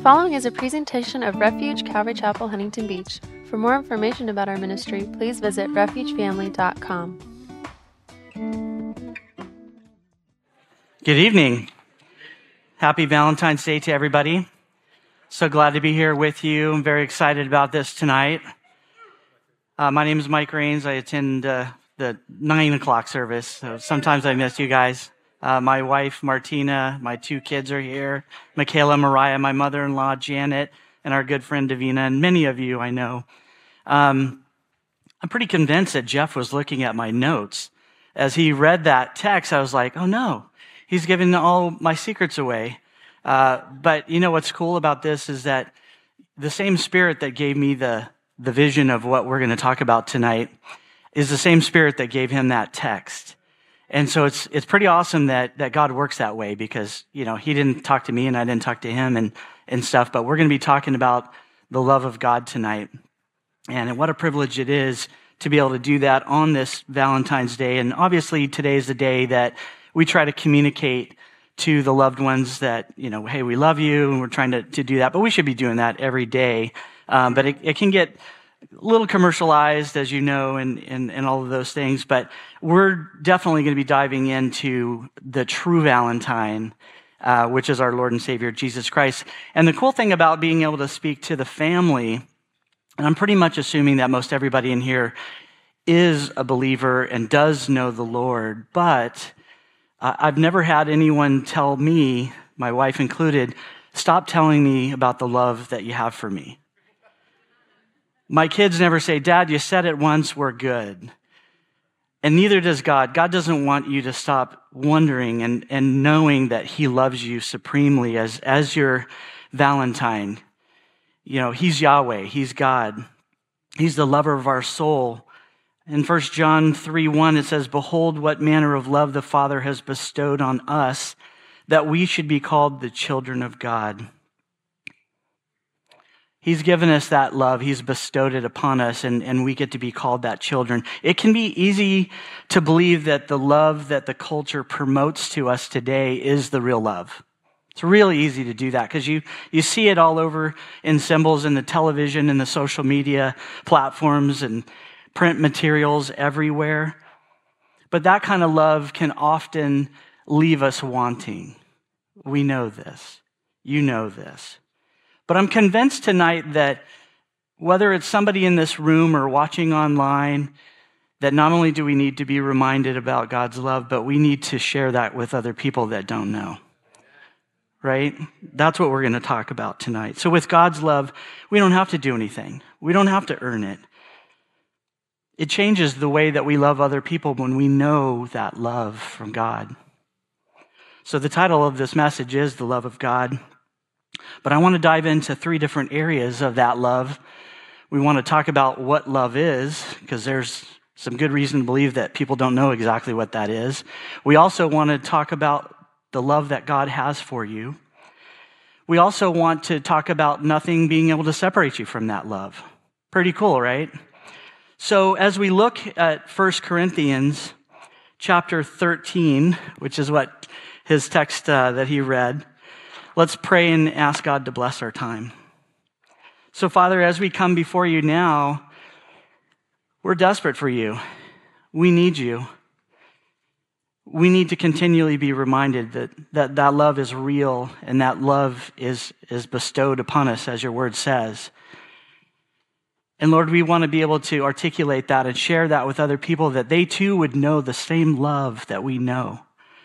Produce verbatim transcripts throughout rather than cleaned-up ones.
following is a presentation of Refuge Calvary Chapel, Huntington Beach. For more information about our ministry, please visit refuge family dot com. Good evening. Happy Valentine's Day to everybody. So glad to be here with you. I'm very excited about this tonight. Uh, my name is Mike Rains. I attend uh, the nine o'clock service, so sometimes I miss you guys. Uh, my wife, Martina, my two kids are here, Michaela, Mariah, my mother-in-law, Janet, and our good friend Davina, and many of you I know. Um, I'm pretty convinced that Jeff was looking at my notes. As he read that text, I was like, oh no, he's giving all my secrets away. Uh, but you know what's cool about this is that the same Spirit that gave me the, the vision of what we're going to talk about tonight is the same Spirit that gave him that text. And so it's it's pretty awesome that that God works that way because, you know, he didn't talk to me and I didn't talk to him and, and stuff, but we're going to be talking about the love of God tonight. And what a privilege it is to be able to do that on this Valentine's Day. And obviously today is the day that we try to communicate to the loved ones that, you know, hey, we love you, and we're trying to, to do that, but we should be doing that every day. Um, but it, it can get a little commercialized, as you know, and, and, and all of those things, but we're definitely going to be diving into the true Valentine, uh, which is our Lord and Savior, Jesus Christ. And the cool thing about being able to speak to the family, and I'm pretty much assuming that most everybody in here is a believer and does know the Lord, but uh, I've never had anyone tell me, my wife included, stop telling me about the love that you have for me. My kids never say, Dad, you said it once, we're good. And neither does God. God doesn't want you to stop wondering and, and knowing that he loves you supremely as, as your Valentine. You know, he's Yahweh, he's God. He's the lover of our soul. In First John three one, it says, behold, what manner of love the Father has bestowed on us, that we should be called the children of God. He's given us that love. He's bestowed it upon us, and, and we get to be called that children. It can be easy to believe that the love that the culture promotes to us today is the real love. It's really easy to do that because you, you see it all over in symbols in the television and the social media platforms and print materials everywhere. But that kind of love can often leave us wanting. We know this. You know this. But I'm convinced tonight that whether it's somebody in this room or watching online, that not only do we need to be reminded about God's love, but we need to share that with other people that don't know. Right? That's what we're going to talk about tonight. So with God's love, we don't have to do anything. We don't have to earn it. It changes the way that we love other people when we know that love from God. So the title of this message is The Love of God. But I want to dive into three different areas of that love. We want to talk about what love is, because there's some good reason to believe that people don't know exactly what that is. We also want to talk about the love that God has for you. We also want to talk about nothing being able to separate you from that love. Pretty cool, right? So as we look at First Corinthians chapter thirteen, which is what his text uh, that he read, let's pray and ask God to bless our time. So, Father, as we come before you now, we're desperate for you. We need you. We need to continually be reminded that that, that love is real and that love is, is bestowed upon us, as your word says. And Lord, we want to be able to articulate that and share that with other people, that they too would know the same love that we know.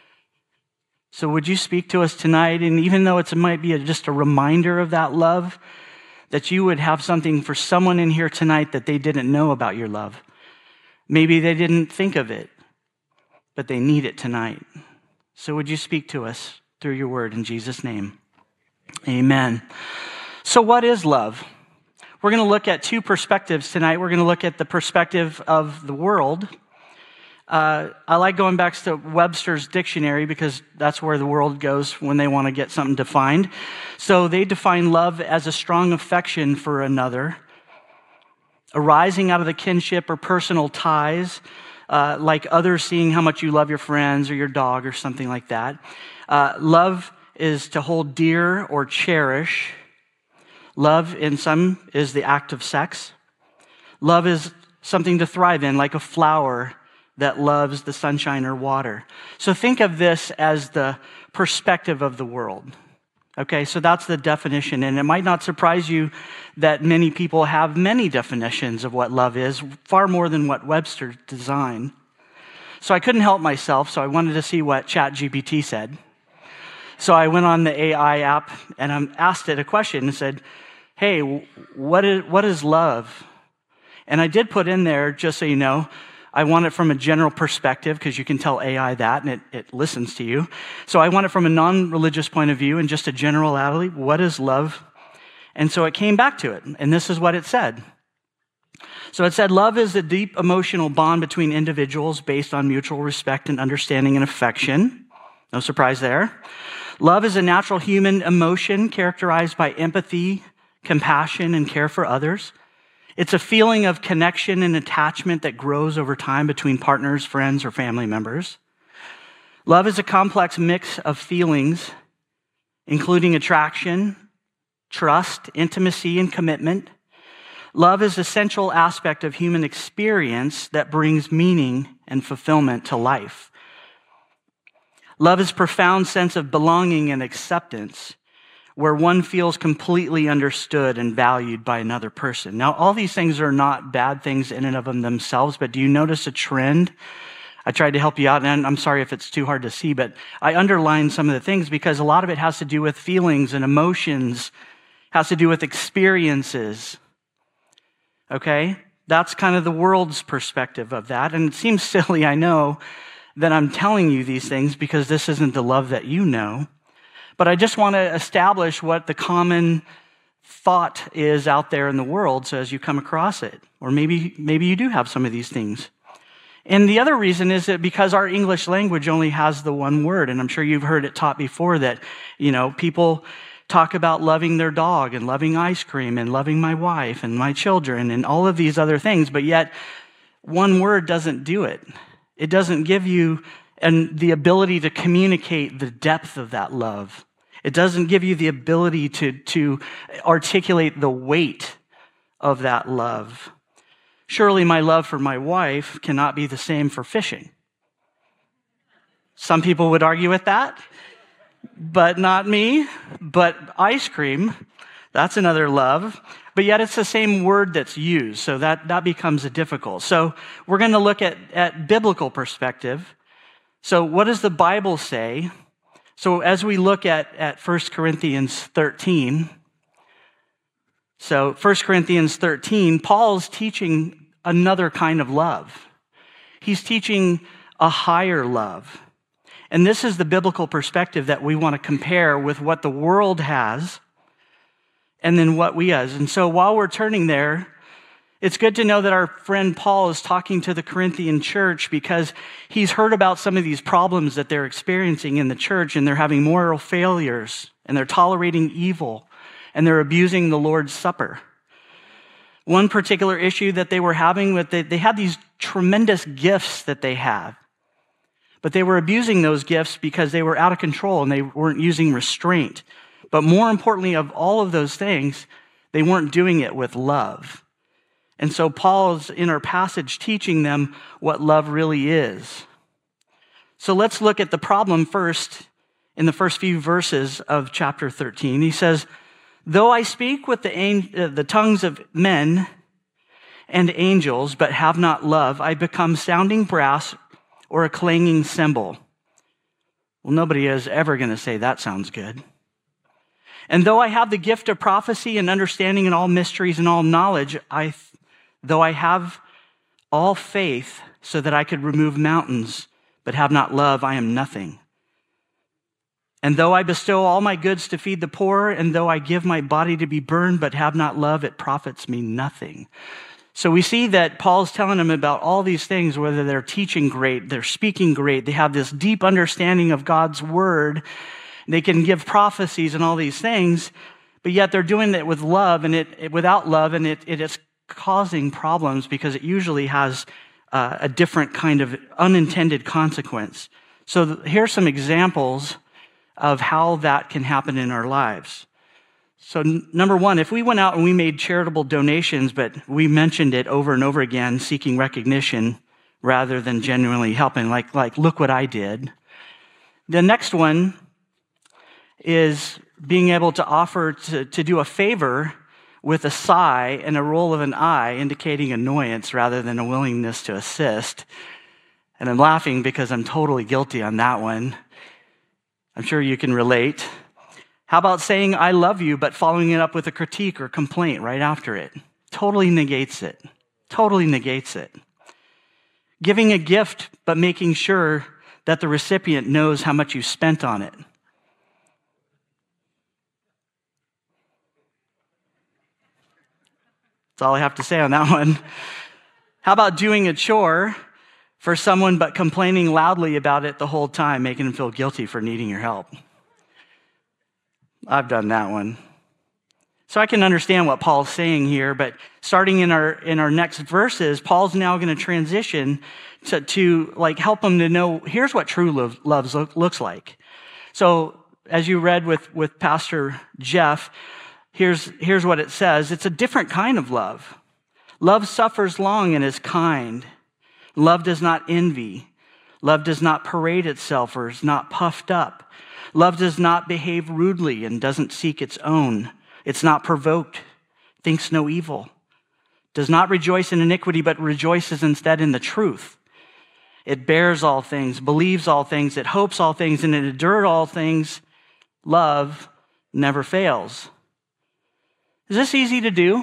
So would you speak to us tonight? And even though it's, it might be a, just a reminder of that love, that you would have something for someone in here tonight that they didn't know about your love. Maybe they didn't think of it, but they need it tonight. So would you speak to us through your word in Jesus' name? Amen. So what is love? We're going to look at two perspectives tonight. We're going to look at the perspective of the world. Uh, I like going back to Webster's dictionary because that's where the world goes when they want to get something defined. So they define love as a strong affection for another, arising out of the kinship or personal ties, uh, like others seeing how much you love your friends or your dog or something like that. Uh, love is to hold dear or cherish. Love in some is the act of sex. Love is something to thrive in, like a flower that loves the sunshine or water. So think of this as the perspective of the world. Okay, so that's the definition, and it might not surprise you that many people have many definitions of what love is, far more than what Webster designed. So I couldn't help myself, so I wanted to see what ChatGPT said. So I went on the A I app and I asked it a question and said, hey, what is, what is love? And I did put in there, just so you know, I want it from a general perspective, because you can tell A I that, and it, it listens to you. So I want it from a non-religious point of view and just a generality. What is love? And so it came back to it, and this is what it said. So it said, love is a deep emotional bond between individuals based on mutual respect and understanding and affection. No surprise there. Love is a natural human emotion characterized by empathy, compassion, and care for others. It's a feeling of connection and attachment that grows over time between partners, friends, or family members. Love is a complex mix of feelings, including attraction, trust, intimacy, and commitment. Love is an essential aspect of human experience that brings meaning and fulfillment to life. Love is a profound sense of belonging and acceptance, where one feels completely understood and valued by another person. Now, all these things are not bad things in and of them themselves, but do you notice a trend? I tried to help you out, and I'm sorry if it's too hard to see, but I underlined some of the things because a lot of it has to do with feelings and emotions, has to do with experiences, okay? That's kind of the world's perspective of that, and it seems silly, I know, that I'm telling you these things because this isn't the love that you know. But I just want to establish what the common thought is out there in the world, so as you come across it. Or maybe maybe you do have some of these things. And the other reason is that because our English language only has the one word, and I'm sure you've heard it taught before that, you know, people talk about loving their dog and loving ice cream and loving my wife and my children and all of these other things, but yet one word doesn't do it. It doesn't give you and the ability to communicate the depth of that love. It doesn't give you the ability to, to articulate the weight of that love. Surely my love for my wife cannot be the same for fishing. Some people would argue with that, but not me. But ice cream, that's another love. But yet it's the same word that's used, so that, that becomes a difficult. So we're going to look at, at biblical perspective. So what does the Bible say? So as we look at, at First Corinthians thirteen, so First Corinthians thirteen, Paul's teaching another kind of love. He's teaching a higher love. And this is the biblical perspective that we want to compare with what the world has and then what we has. And so while we're turning there, it's good to know that our friend Paul is talking to the Corinthian church because he's heard about some of these problems that they're experiencing in the church, and they're having moral failures, and they're tolerating evil, and they're abusing the Lord's Supper. One particular issue that they were having with they, they had these tremendous gifts that they had, but they were abusing those gifts because they were out of control and they weren't using restraint. But more importantly of all of those things, they weren't doing it with love. And so Paul's in our passage teaching them what love really is. So let's look at the problem first in the first few verses of chapter thirteen. He says, though I speak with the, the tongues of men and angels, but have not love, I become sounding brass or a clanging cymbal. Well, nobody is ever going to say that sounds good. And though I have the gift of prophecy and understanding in all mysteries and all knowledge, I Though I have all faith so that I could remove mountains, but have not love, I am nothing. And though I bestow all my goods to feed the poor, and though I give my body to be burned, but have not love, it profits me nothing. So we see that Paul's telling them about all these things, whether they're teaching great, they're speaking great, they have this deep understanding of God's word, they can give prophecies and all these things, but yet they're doing it with love, and it, it without love, and it, it is causing problems because it usually has uh, a different kind of unintended consequence. So th- here's some examples of how that can happen in our lives. So n- number one, if we went out and we made charitable donations, but we mentioned it over and over again, seeking recognition rather than genuinely helping, like, like look what I did. The next one is being able to offer to, to do a favor with a sigh and a roll of an eye, indicating annoyance rather than a willingness to assist. And I'm laughing because I'm totally guilty on that one. I'm sure you can relate. How about saying, I love you, but following it up with a critique or complaint right after it? Totally negates it. Totally negates it. Giving a gift, but making sure that the recipient knows how much you spent on it. That's all I have to say on that one. How about doing a chore for someone, but complaining loudly about it the whole time, making them feel guilty for needing your help? I've done that one. So I can understand what Paul's saying here, but starting in our in our next verses, Paul's now going to transition to, to like help them to know, here's what true love loves look, looks like. So as you read with, with Pastor Jeff, here's, here's what it says. It's a different kind of love. Love suffers long and is kind. Love does not envy. Love does not parade itself or is not puffed up. Love does not behave rudely and doesn't seek its own. It's not provoked, thinks no evil, does not rejoice in iniquity, but rejoices instead in the truth. It bears all things, believes all things, it hopes all things, and it endures all things. Love never fails. Is this easy to do?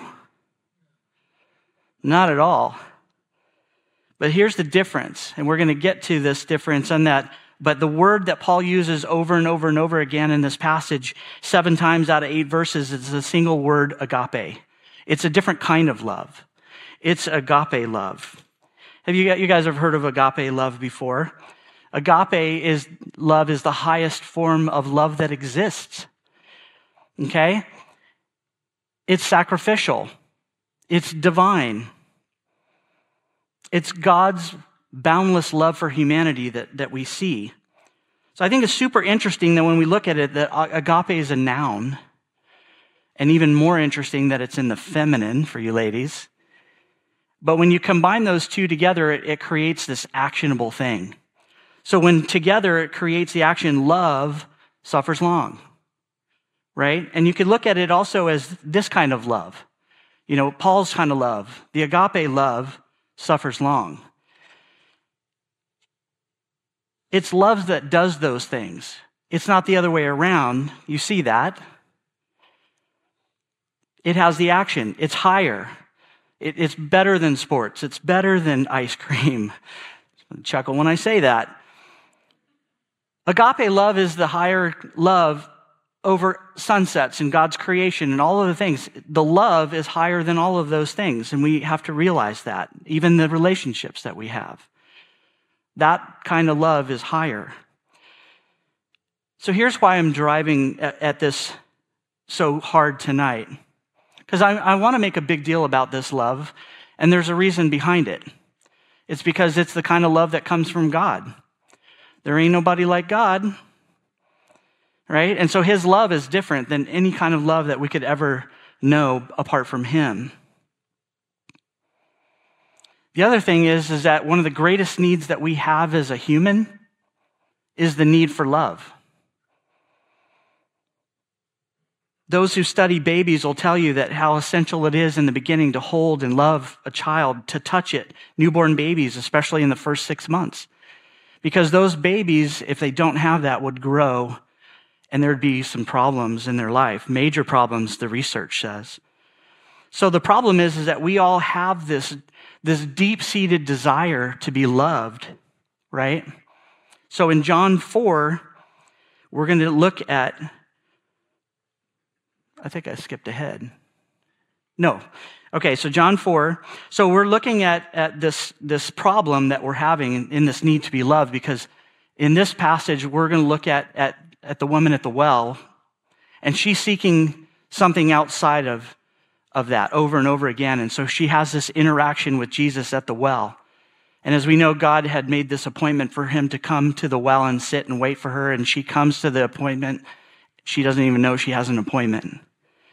Not at all. But here's the difference, and we're going to get to this difference on that. But the word that Paul uses over and over and over again in this passage, seven times out of eight verses, is the single word agape. It's a different kind of love. It's agape love. Have you, you guys have heard of agape love before? Agape is love is the highest form of love that exists. Okay? It's sacrificial. It's divine. It's God's boundless love for humanity that, that we see. So I think it's super interesting that when we look at it, that agape is a noun. And even more interesting that it's in the feminine for you ladies. But when you combine those two together, it, it creates this actionable thing. So when together it creates the action, love suffers long. Right? And you could look at it also as this kind of love. You know, Paul's kind of love. The agape love suffers long. It's love that does those things. It's not the other way around. You see that? It has the action. It's higher. It, it's better than sports. It's better than ice cream. I chuckle when I say that. Agape love is the higher love over sunsets and God's creation and all of the things. The love is higher than all of those things, and we have to realize that, even the relationships that we have. That kind of love is higher. So here's why I'm driving at, at this so hard tonight. Because I, I want to make a big deal about this love, and there's a reason behind it. It's because it's the kind of love that comes from God. There ain't nobody like God, right? And so his love is different than any kind of love that we could ever know apart from him. The other thing is, is that one of the greatest needs that we have as a human is the need for love. Those who study babies will tell you that how essential it is in the beginning to hold and love a child, to touch it, newborn babies, especially in the first six months. Because those babies, if they don't have that, would grow and there'd be some problems in their life, major problems, the research says. So the problem is, is that we all have this this deep-seated desire to be loved, right? So in John four, we're going to look at, I think I skipped ahead. No. Okay, so John four. So we're looking at, at this, this problem that we're having in, in this need to be loved, because in this passage, we're going to look at, at, at the woman at the well, and she's seeking something outside of of that over and over again. And so she has this interaction with Jesus at the well. And as we know, God had made this appointment for him to come to the well and sit and wait for her. And she comes to the appointment. She doesn't even know she has an appointment.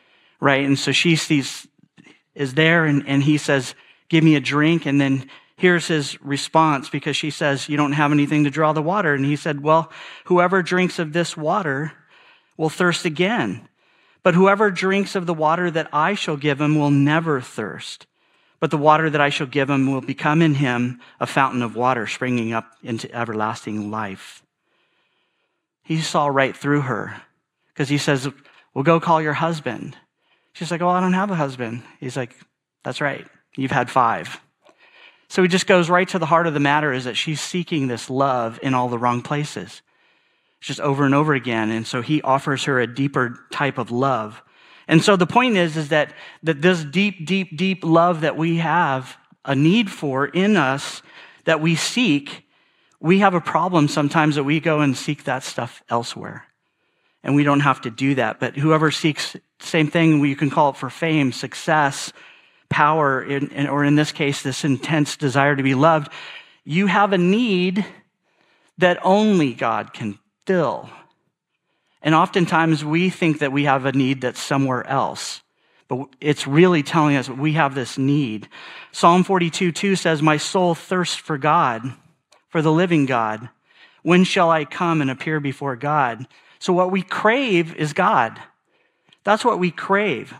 right? And so she sees, is there, and, and he says, give me a drink. And then here's his response, because she says, you don't have anything to draw the water. And he said, well, whoever drinks of this water will thirst again. But whoever drinks of the water that I shall give him will never thirst. But the water that I shall give him will become in him a fountain of water springing up into everlasting life. He saw right through her, because he says, well, go call your husband. She's like, oh, I don't have a husband. He's like, that's right. You've had five. So he just goes right to the heart of the matter, is that she's seeking this love in all the wrong places. It's just over and over again. And so he offers her a deeper type of love. And so the point is, is that, that this deep, deep, deep love that we have a need for in us, that we seek, we have a problem sometimes that we go and seek that stuff elsewhere. And we don't have to do that. But whoever seeks, same thing, you can call it for fame, success, power, in, in, or in this case, this intense desire to be loved, you have a need that only God can fill. And oftentimes we think that we have a need that's somewhere else, but it's really telling us we have this need. Psalm forty-two two says, my soul thirsts for God, for the living God. When shall I come and appear before God? So what we crave is God. That's what we crave.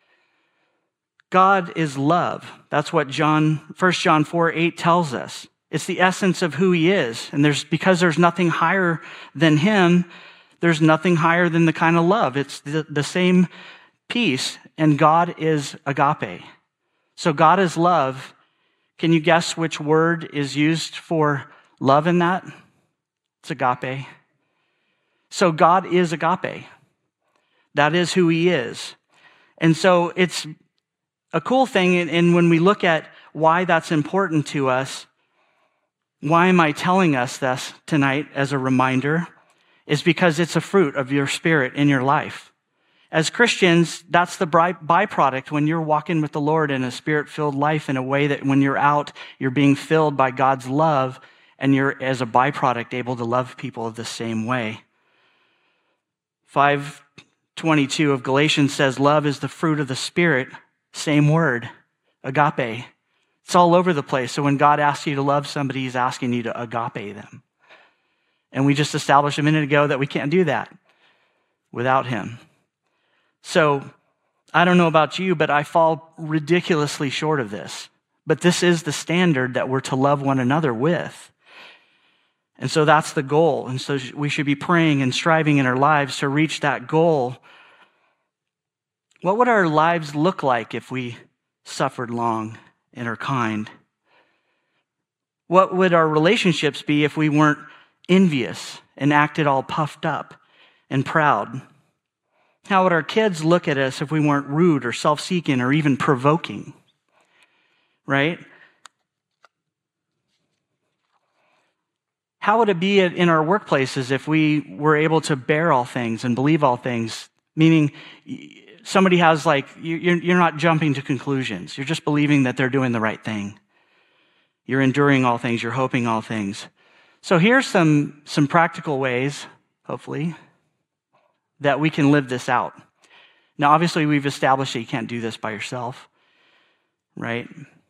God is love. That's what John, First John four eight tells us. It's the essence of who he is. And there's because there's nothing higher than him, there's nothing higher than the kind of love. It's the, the same piece, and God is agape. So God is love. Can you guess which word is used for love in that? It's agape. So God is agape. That is who he is. And so it's a cool thing, and when we look at why that's important to us, why am I telling us this tonight as a reminder? Is because it's a fruit of your spirit in your life. As Christians, that's the byproduct when you're walking with the Lord in a spirit-filled life, in a way that when you're out, you're being filled by God's love, and you're, as a byproduct, able to love people the same way. five twenty-two of Galatians says, love is the fruit of the Spirit. Same word, agape. It's all over the place. So when God asks you to love somebody, he's asking you to agape them. And we just established a minute ago that we can't do that without him. So I don't know about you, but I fall ridiculously short of this. But this is the standard that we're to love one another with. And so that's the goal. And so we should be praying and striving in our lives to reach that goal. What would our lives look like if we suffered long and are kind? What would our relationships be if we weren't envious and acted all puffed up and proud? How would our kids look at us if we weren't rude or self-seeking or even provoking? Right? How would it be in our workplaces if we were able to bear all things and believe all things? Meaning somebody has like, you're not jumping to conclusions. You're just believing that they're doing the right thing. You're enduring all things. You're hoping all things. So here's some, some practical ways, hopefully, that we can live this out. Now, obviously, we've established that you can't do this by yourself, right?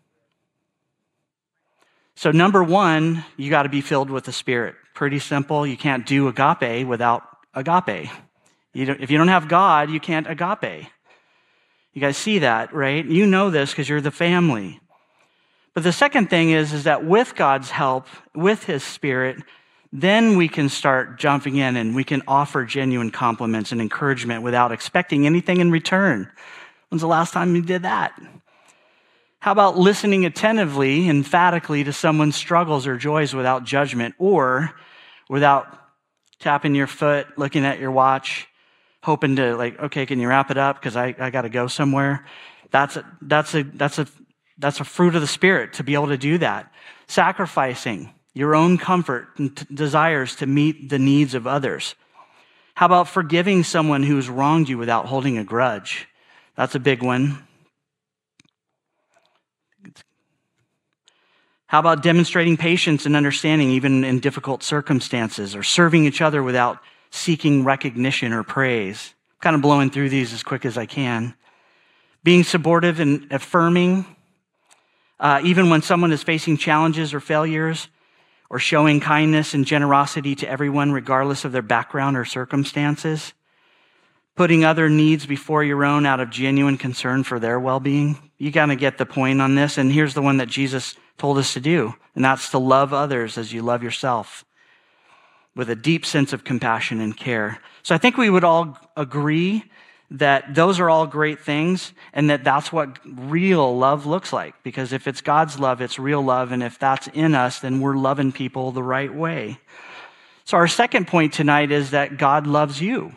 So number one, you got to be filled with the Spirit. Pretty simple. You can't do agape without agape. You don't, if you don't have God, you can't agape. You guys see that, right? You know this because you're the family. But the second thing is, is that with God's help, with his Spirit, then we can start jumping in and we can offer genuine compliments and encouragement without expecting anything in return. When's the last time you did that? How about listening attentively, emphatically to someone's struggles or joys without judgment, or without tapping your foot, looking at your watch, hoping to like, okay, can you wrap it up because I, I got to go somewhere? That's a, that's a, that's a, that's a fruit of the Spirit to be able to do that. Sacrificing your own comfort and t- desires to meet the needs of others. How about forgiving someone who's wronged you without holding a grudge? That's a big one. How about demonstrating patience and understanding even in difficult circumstances, or serving each other without seeking recognition or praise? I'm kind of blowing through these as quick as I can. being supportive and affirming, uh, even when someone is facing challenges or failures, or showing kindness and generosity to everyone regardless of their background or circumstances, putting other needs before your own out of genuine concern for their well-being. You got to get the point on this, and here's the one that Jesus told us to do, and that's to love others as you love yourself, with a deep sense of compassion and care. So I think we would all agree that those are all great things and that that's what real love looks like. Because if it's God's love, it's real love. And if that's in us, then we're loving people the right way. So our second point tonight is that God loves you.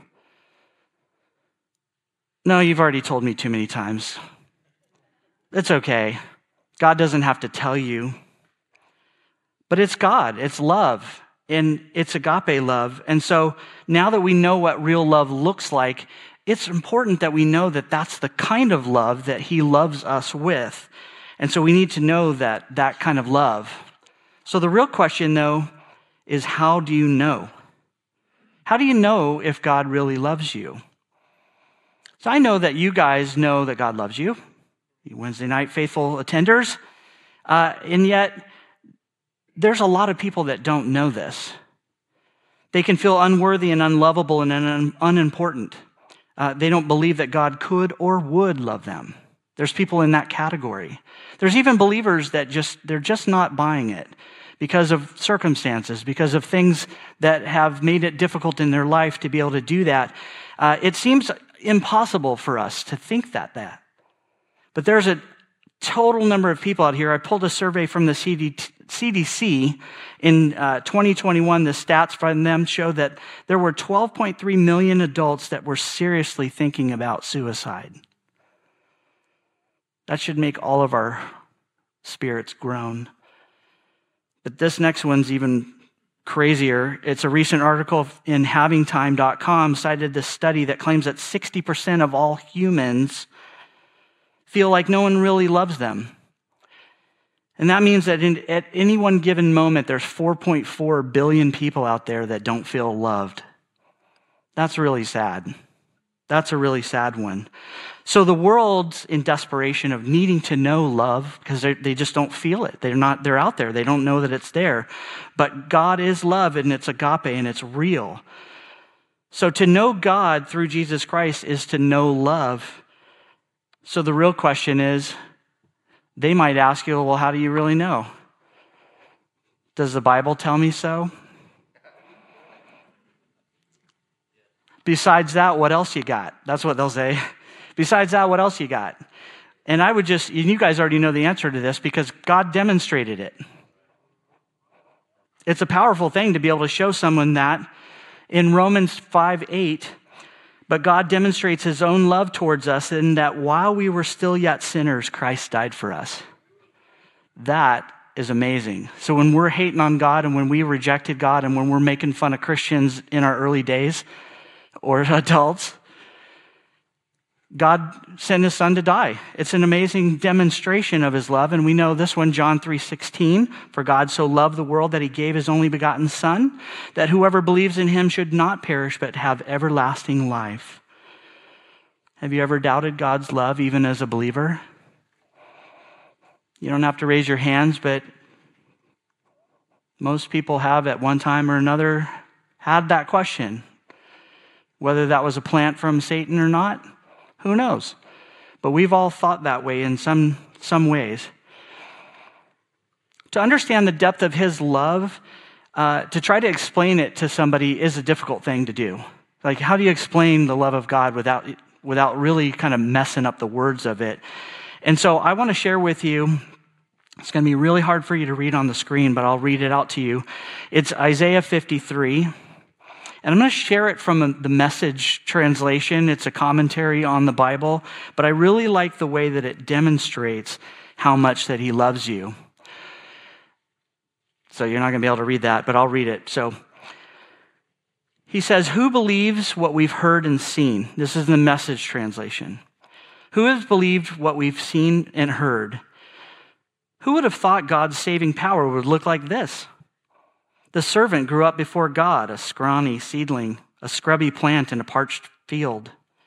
No, you've already told me too many times. It's okay. God doesn't have to tell you. But it's God. It's love. And it's agape love. And so now that we know what real love looks like, it's important that we know that that's the kind of love that he loves us with. And so we need to know that that kind of love. So the real question, though, is how do you know? How do you know if God really loves you? So I know that you guys know that God loves you, you Wednesday night faithful attenders, uh, and yet there's a lot of people that don't know this. They can feel unworthy and unlovable and un- unimportant. Uh, they don't believe that God could or would love them. There's people in that category. There's even believers that just, they're just not buying it because of circumstances, because of things that have made it difficult in their life to be able to do that. Uh, it seems impossible for us to think that that. But there's a total number of people out here. I pulled a survey from the C D C in uh, twenty twenty-one. The stats from them show that there were twelve point three million adults that were seriously thinking about suicide. That should make all of our spirits groan. But this next one's even crazier. It's a recent article in having time dot com cited this study that claims that sixty percent of all humans feel like no one really loves them. And that means that in, at any one given moment, there's four point four billion people out there that don't feel loved. That's really sad. That's a really sad one. So the world's in desperation of needing to know love because they just don't feel it. They're not, they're out there. They don't know that it's there. But God is love, and it's agape, and it's real. So to know God through Jesus Christ is to know love. So the real question is, they might ask you, well, how do you really know? Does the Bible tell me so? Besides that, what else you got? That's what they'll say. Besides that, what else you got? And I would just, and you guys already know the answer to this because God demonstrated it. It's a powerful thing to be able to show someone that. In Romans five eight, but God demonstrates his own love towards us in that while we were still yet sinners, Christ died for us. That is amazing. So when we're hating on God and when we rejected God and when we're making fun of Christians in our early days or adults, God sent his son to die. It's an amazing demonstration of his love. And we know this one, John three sixteen, for God so loved the world that he gave his only begotten son, that whoever believes in him should not perish, but have everlasting life. Have you ever doubted God's love, even as a believer? You don't have to raise your hands, but most people have at one time or another had that question. Whether that was a plant from Satan or not, who knows? But we've all thought that way in some, some ways. To understand the depth of his love, uh, to try to explain it to somebody is a difficult thing to do. Like, how do you explain the love of God without, without really kind of messing up the words of it? And so I want to share with you, it's going to be really hard for you to read on the screen, but I'll read it out to you. It's Isaiah fifty-three. And I'm going to share it from the Message translation. It's a commentary on the Bible, but I really like the way that it demonstrates how much that he loves you. So you're not going to be able to read that, but I'll read it. So he says, who believes what we've heard and seen? This is the Message translation. Who has believed what we've seen and heard? Who would have thought God's saving power would look like this? The servant grew up before God, a scrawny seedling, a scrubby plant in a parched field.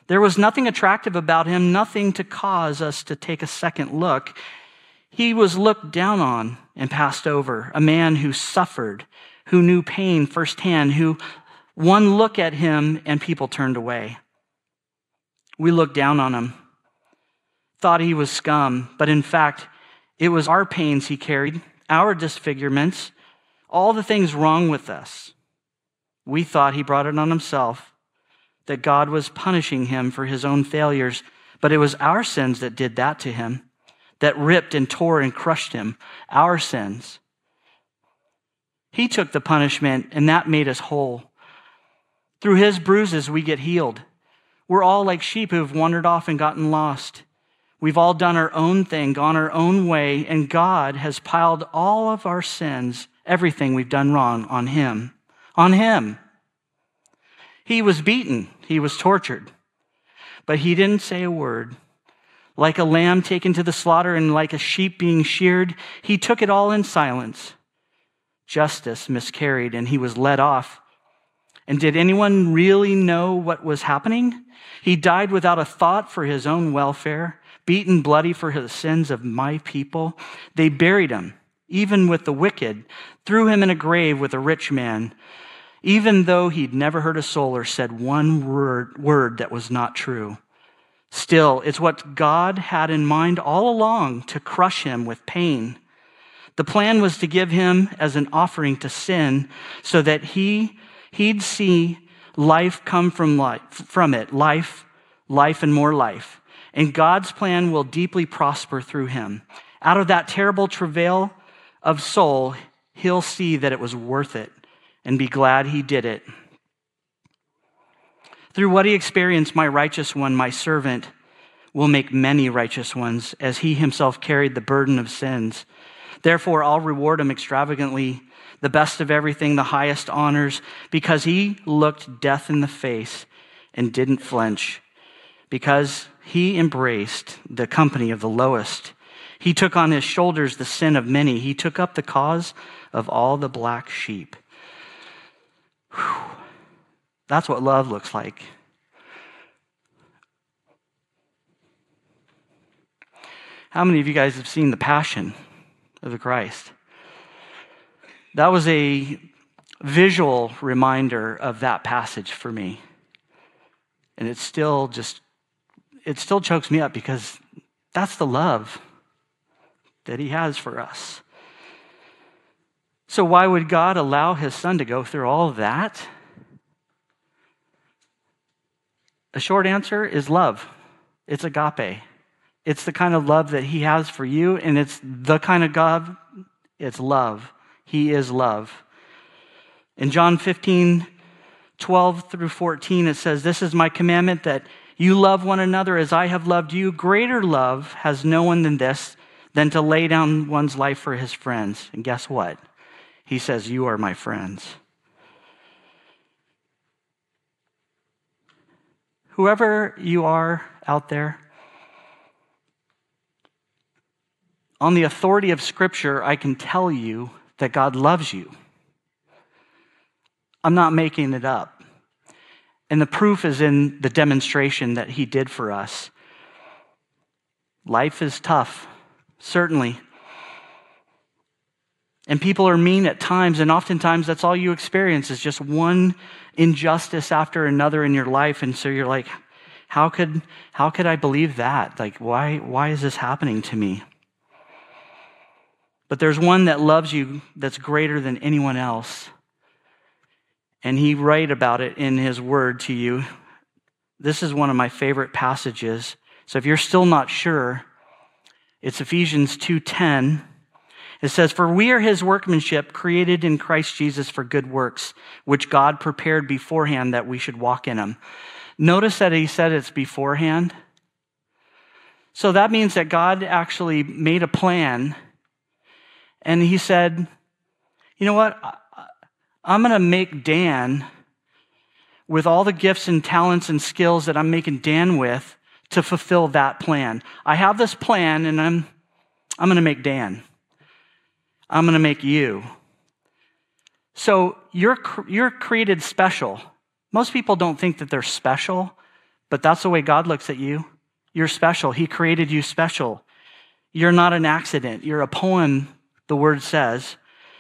There was nothing attractive about him, nothing to cause us to take a second look. He was looked down on and passed over, a man who suffered, who knew pain firsthand, who one look at him and people turned away. We looked down on him, thought he was scum, but in fact, it was our pains he carried, our disfigurements, all the things wrong with us. We thought he brought it on himself, that God was punishing him for his own failures, but it was our sins that did that to him, that ripped and tore and crushed him, our sins. He took the punishment, and that made us whole. Through his bruises, we get healed. We're all like sheep who have wandered off and gotten lost. We've all done our own thing, gone our own way, and God has piled all of our sins, everything we've done wrong, on him. On him. He was beaten. He was tortured. But he didn't say a word. Like a lamb taken to the slaughter and like a sheep being sheared, he took it all in silence. Justice miscarried, and he was led off. And did anyone really know what was happening? He died without a thought for his own welfare, beaten bloody for the sins of my people. They buried him, even with the wicked, threw him in a grave with a rich man, even though he'd never heard a soul or said one word, word that was not true. Still, it's what God had in mind all along, to crush him with pain. The plan was to give him as an offering to sin so that he, he'd see life come from life, from it, life, life and more life. And God's plan will deeply prosper through him. Out of that terrible travail of soul, he'll see that it was worth it and be glad he did it. Through what he experienced, my righteous one, my servant, will make many righteous ones, as he himself carried the burden of sins. Therefore, I'll reward him extravagantly, the best of everything, the highest honors, because he looked death in the face and didn't flinch, because he embraced the company of the lowest. He took on his shoulders the sin of many. He took up the cause of all the black sheep. Whew. That's what love looks like. How many of you guys have seen The Passion of the Christ? That was a visual reminder of that passage for me. And it still just, it still chokes me up, because that's the love that he has for us. So why would God allow his son to go through all of that? The short answer is love. It's agape. It's the kind of love that he has for you, and it's the kind of God, it's love. He is love. In John fifteen, twelve through fourteen, it says, "This is my commandment, that you love one another as I have loved you. Greater love has no one than this, than to lay down one's life for his friends." And guess what? He says, "You are my friends." Whoever you are out there, on the authority of Scripture, I can tell you that God loves you. I'm not making it up. And the proof is in the demonstration that he did for us. Life is tough, certainly. And people are mean at times, and oftentimes that's all you experience is just one injustice after another in your life. And so you're like, how could how could I believe that? Like, why why is this happening to me? But there's one that loves you that's greater than anyone else. And he wrote about it in his word to you. This is one of my favorite passages. So if you're still not sure, it's Ephesians two ten. It says, "For we are his workmanship, created in Christ Jesus for good works, which God prepared beforehand that we should walk in them." Notice that he said it's beforehand. So that means that God actually made a plan, and he said, you know what? I'm going to make Dan, with all the gifts and talents and skills that I'm making Dan with, to fulfill that plan. I have this plan, and I'm I'm going to make Dan. I'm going to make you. So you're you're created special. Most people don't think that they're special, But that's the way God looks at you. You're special. He created you special. You're not an accident. You're a poem, the word says.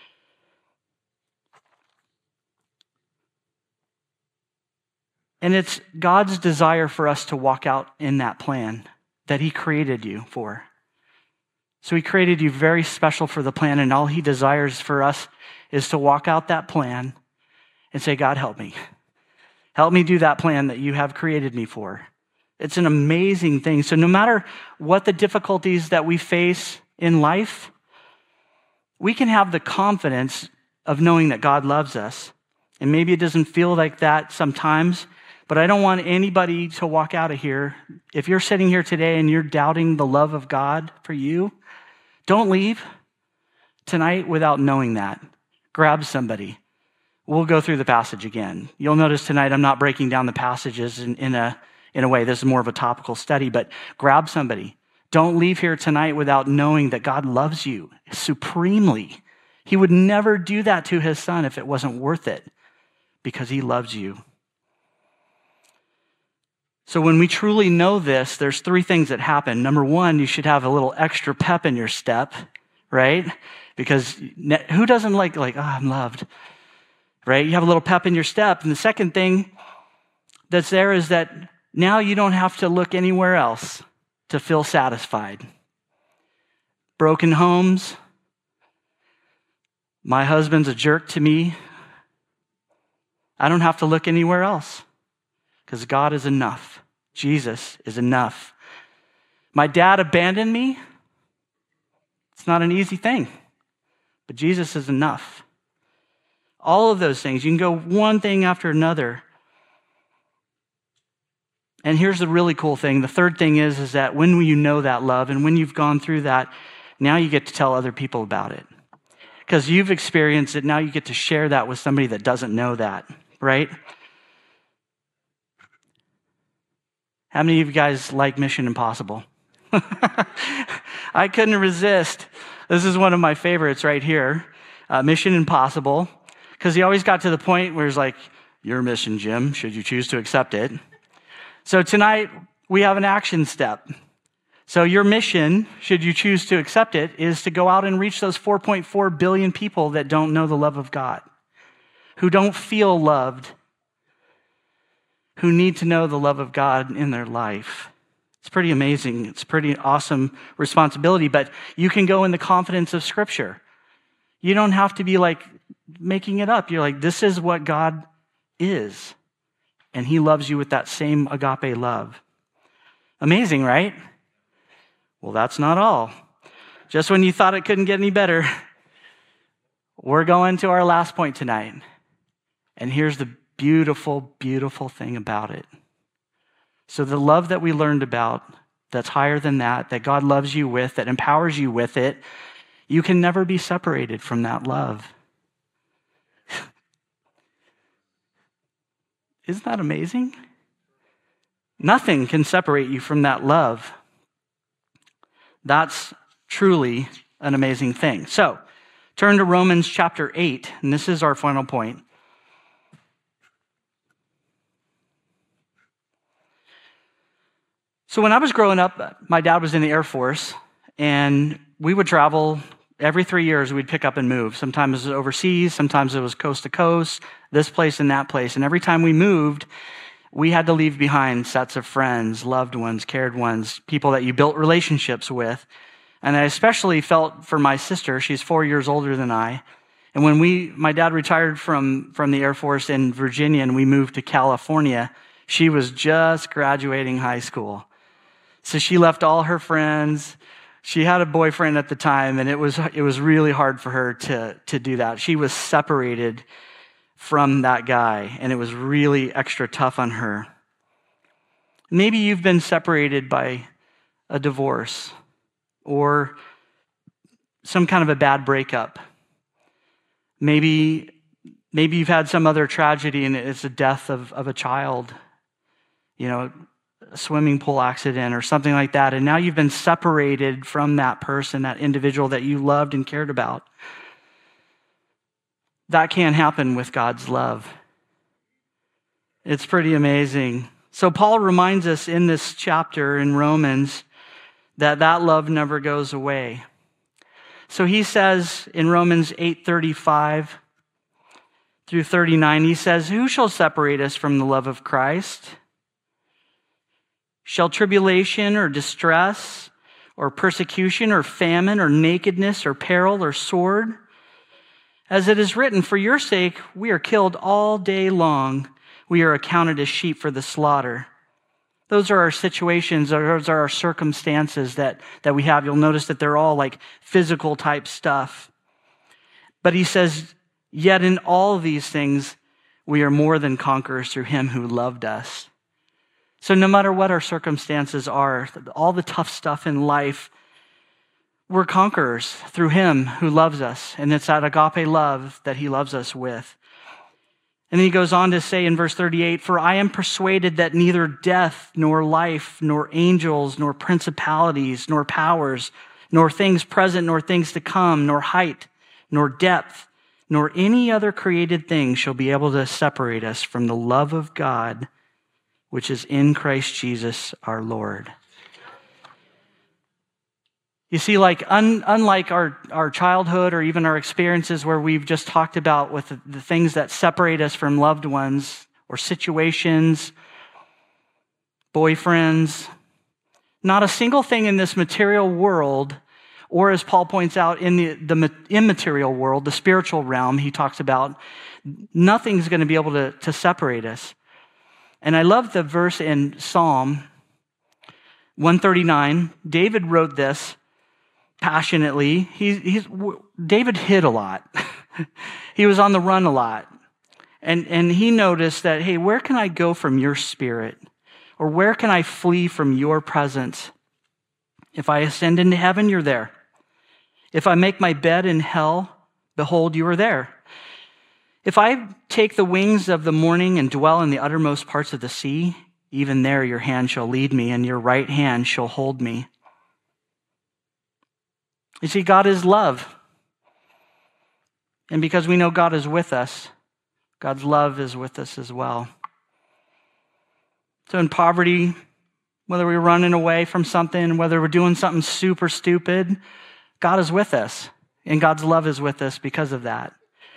And it's God's desire for us to walk out in that plan that he created you for. So he created you very special for the plan, and all he desires for us is to walk out that plan and say, God, help me. Help me do that plan that you have created me for. It's an amazing thing. So no matter what the difficulties that we face in life, we can have the confidence of knowing that God loves us. And maybe it doesn't feel like that sometimes, but I don't want anybody to walk out of here. If you're sitting here today and you're doubting the love of God for you, don't leave tonight without knowing that. Grab somebody. We'll go through the passage again. You'll notice tonight I'm not breaking down the passages in, in a in a way. This is more of a topical study, but grab somebody. Don't leave here tonight without knowing that God loves you supremely. He would never do that to his son if it wasn't worth it, because he loves you. So when we truly know this, there's three things that happen. Number one, you should have a little extra pep in your step, right? Because who doesn't like, like, oh, I'm loved, right? You have a little pep in your step. And the second thing that's there is that now you don't have to look anywhere else to feel satisfied. Broken homes. My husband's a jerk to me. I don't have to look anywhere else because God is enough. Jesus is enough. My dad abandoned me. It's not an easy thing, but Jesus is enough. All of those things. You can go one thing after another. And here's the really cool thing. The third thing is, is that when you know that love and when you've gone through that, now you get to tell other people about it. Because you've experienced it, now you get to share that with somebody that doesn't know that, right? How many of you guys like Mission Impossible? I couldn't resist. This is one of my favorites right here, uh, Mission Impossible, because he always got to the point where he's like, your mission, Jim, should you choose to accept it. So tonight, we have an action step. So your mission, should you choose to accept it, is to go out and reach those four point four billion people that don't know the love of God, who don't feel loved, who need to know the love of God in their life. It's pretty amazing. It's a pretty awesome responsibility, but you can go in the confidence of Scripture. You don't have to be like making it up. You're like, this is what God is. And he loves you with that same agape love. Amazing, right? Well, that's not all. Just when you thought it couldn't get any better, we're going to our last point tonight. And here's the beautiful, beautiful thing about it. So the love that we learned about, that's higher than that, that God loves you with, that empowers you with it, you can never be separated from that love. Isn't that amazing? Nothing can separate you from that love. That's truly an amazing thing. So, turn to Romans chapter eight, and this is our final point. So when I was growing up, my dad was in the Air Force, and we would travel every three years. We'd pick up and move. Sometimes it was overseas, sometimes it was coast to coast, this place and that place. And every time we moved, we had to leave behind sets of friends, loved ones, cared ones, people that you built relationships with. And I especially felt for my sister. She's four years older than I. And when we, my dad retired from, from the Air Force in Virginia and we moved to California, she was just graduating high school. So she left all her friends. She had a boyfriend at the time, and it was it was really hard for her to, to do that. She was separated from that guy, and it was really extra tough on her. Maybe you've been separated by a divorce or some kind of a bad breakup. Maybe, maybe you've had some other tragedy, and it's the death of, of a child, you know, a swimming pool accident or something like that, and now you've been separated from that person, that individual that you loved and cared about. That can't happen with God's love. It's pretty amazing So Paul reminds us in this chapter in Romans that that love never goes away. So he says in Romans eight thirty-five through thirty-nine, he says, "Who shall separate us from the love of Christ? Shall tribulation or distress or persecution or famine or nakedness or peril or sword? As it is written, for your sake we are killed all day long. We are accounted as sheep for the slaughter." Those are our situations, those are our circumstances that, that we have. You'll notice that they're all like physical type stuff. But he says, yet in all of these things, we are more than conquerors through him who loved us. So no matter what our circumstances are, all the tough stuff in life, we're conquerors through him who loves us. And it's that agape love that he loves us with. And then he goes on to say in verse thirty-eight, "For I am persuaded that neither death, nor life, nor angels, nor principalities, nor powers, nor things present, nor things to come, nor height, nor depth, nor any other created thing shall be able to separate us from the love of God, which is in Christ Jesus our Lord." You see, like un, unlike our, our childhood or even our experiences where we've just talked about with the, the things that separate us from loved ones or situations, boyfriends, not a single thing in this material world, or as Paul points out, in the, the immaterial world, the spiritual realm he talks about, nothing's going to be able to, to separate us. And I love the verse in Psalm one thirty-nine. David wrote this passionately. He, he's, David hid a lot. He was on the run a lot. And, and he noticed that, hey, where can I go from your spirit? Or where can I flee from your presence? If I ascend into heaven, you're there. If I make my bed in hell, behold, you are there. If I take the wings of the morning and dwell in the uttermost parts of the sea, even there your hand shall lead me, and your right hand shall hold me. You see, God is love. And because we know God is with us, God's love is with us as well. So in poverty, whether we're running away from something, whether we're doing something super stupid, God is with us. And God's love is with us because of that.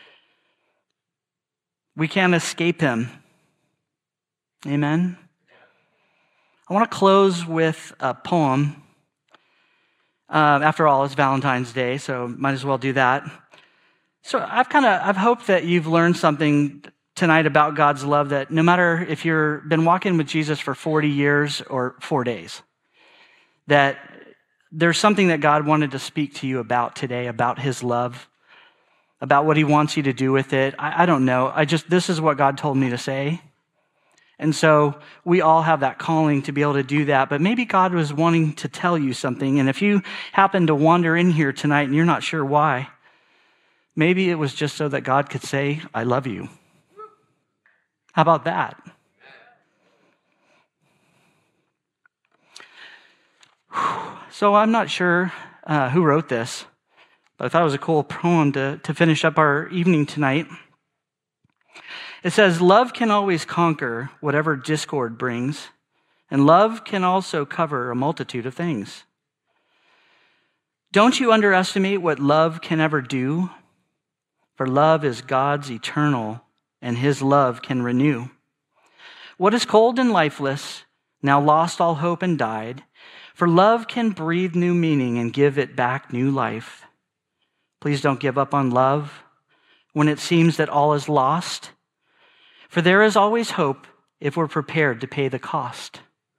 We can't escape him. Amen? I want to close with a poem. Uh, after all, it's Valentine's Day, so might as well do that. So I've kind of, I've hoped that you've learned something tonight about God's love, that no matter if you've been walking with Jesus for forty years or four days, that there's something that God wanted to speak to you about today, about his love, about what he wants you to do with it. I, I don't know. I just, this is what God told me to say. And so we all have that calling to be able to do that. But maybe God was wanting to tell you something. And if you happen to wander in here tonight and you're not sure why, maybe it was just so that God could say, I love you. How about that? So I'm not sure uh, who wrote this, but I thought it was a cool poem to, to finish up our evening tonight. It says, love can always conquer whatever discord brings, and love can also cover a multitude of things. Don't you underestimate what love can ever do, for love is God's eternal, and his love can renew. What is cold and lifeless, now lost all hope and died, for love can breathe new meaning and give it back new life. Please don't give up on love when it seems that all is lost, for there is always hope if we're prepared to pay the cost.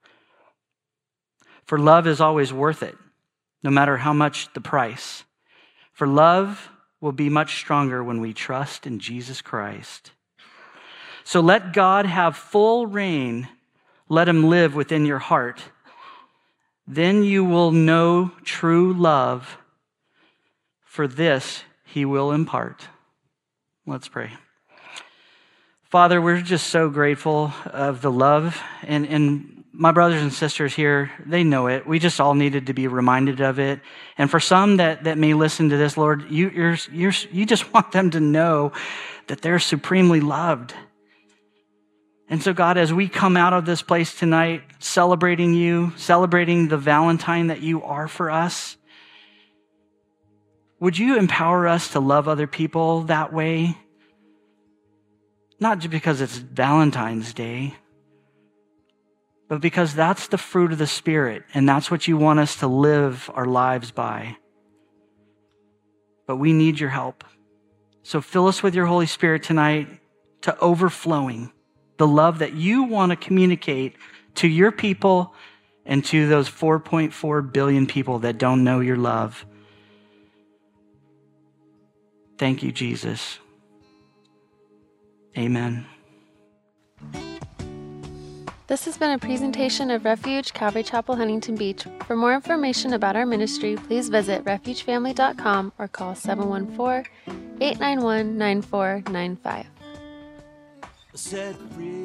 For love is always worth it, no matter how much the price. For love will be much stronger when we trust in Jesus Christ. So let God have full reign. Let him live within your heart. Then you will know true love. For this he will impart. Let's pray. Father, we're just so grateful of the love, and, and my brothers and sisters here, they know it. We just all needed to be reminded of it. And for some that, that may listen to this, Lord, you, you're, you're, you just want them to know that they're supremely loved. And so, God, as we come out of this place tonight, celebrating you, celebrating the Valentine that you are for us, would you empower us to love other people that way? Not just because it's Valentine's Day, but because that's the fruit of the Spirit, and that's what you want us to live our lives by. But we need your help. So fill us with your Holy Spirit tonight to overflowing the love that you want to communicate to your people and to those four point four billion people that don't know your love. Thank you, Jesus. Amen. This has been a presentation of Refuge Calvary Chapel, Huntington Beach. For more information about our ministry, please visit refuge family dot com or call seven one four, eight nine one, nine four nine five. Set free.